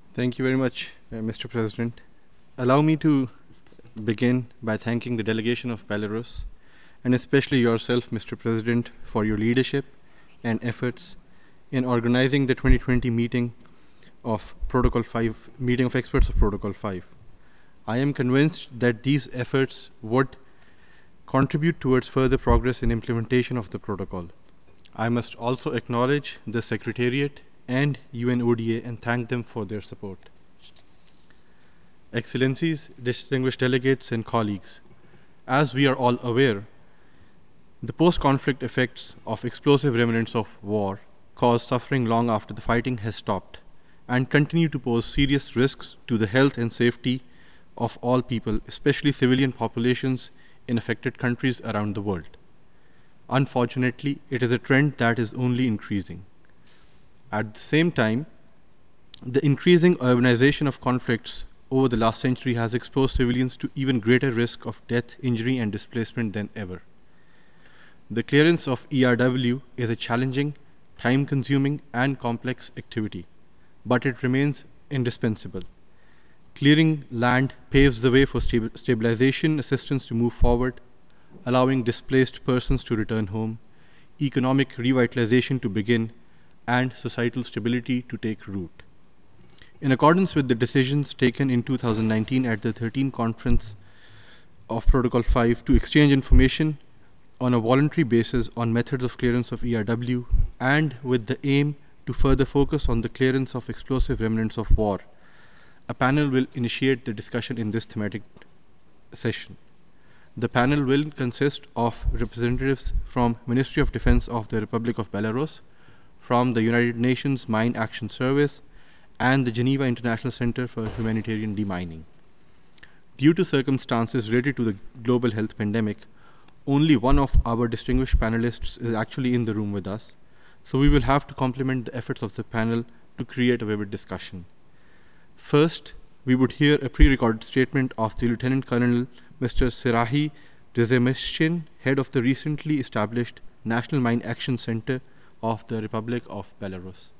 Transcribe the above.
Thank you very much, Mr. President. Allow me to begin by thanking the delegation of Belarus, and especially yourself, Mr. President, for your leadership and efforts in organizing the 2020 meeting of experts of Protocol 5. I am convinced that these efforts would contribute towards further progress in implementation of the protocol. I must also acknowledge the Secretariat and UNODA and thank them for their support. Excellencies, distinguished delegates, and colleagues, as we are all aware, the post-conflict effects of explosive remnants of war cause suffering long after the fighting has stopped and continue to pose serious risks to the health and safety of all people, especially civilian populations in affected countries around the world. Unfortunately, it is a trend that is only increasing. At the same time, the increasing urbanization of conflicts over the last century has exposed civilians to even greater risk of death, injury, and displacement than ever. The clearance of ERW is a challenging, time-consuming, and complex activity, but it remains indispensable. Clearing land paves the way for stabilization assistance to move forward, allowing displaced persons to return home, economic revitalization to begin, and societal stability to take root. In accordance with the decisions taken in 2019 at the 13th Conference of Protocol 5 to exchange information on a voluntary basis on methods of clearance of ERW, and with the aim to further focus on the clearance of explosive remnants of war, a panel will initiate the discussion in this thematic session. The panel will consist of representatives from Ministry of Defense of the Republic of Belarus, from the United Nations Mine Action Service, and the Geneva International Center for Humanitarian Demining. Due to circumstances related to the global health pandemic, only one of our distinguished panelists is actually in the room with us, so we will have to complement the efforts of the panel to create a vivid discussion. First, we would hear a pre-recorded statement of the Lieutenant Colonel Mr. Serahi Rezemeshchin, head of the recently established National Mine Action Center of the Republic of Belarus.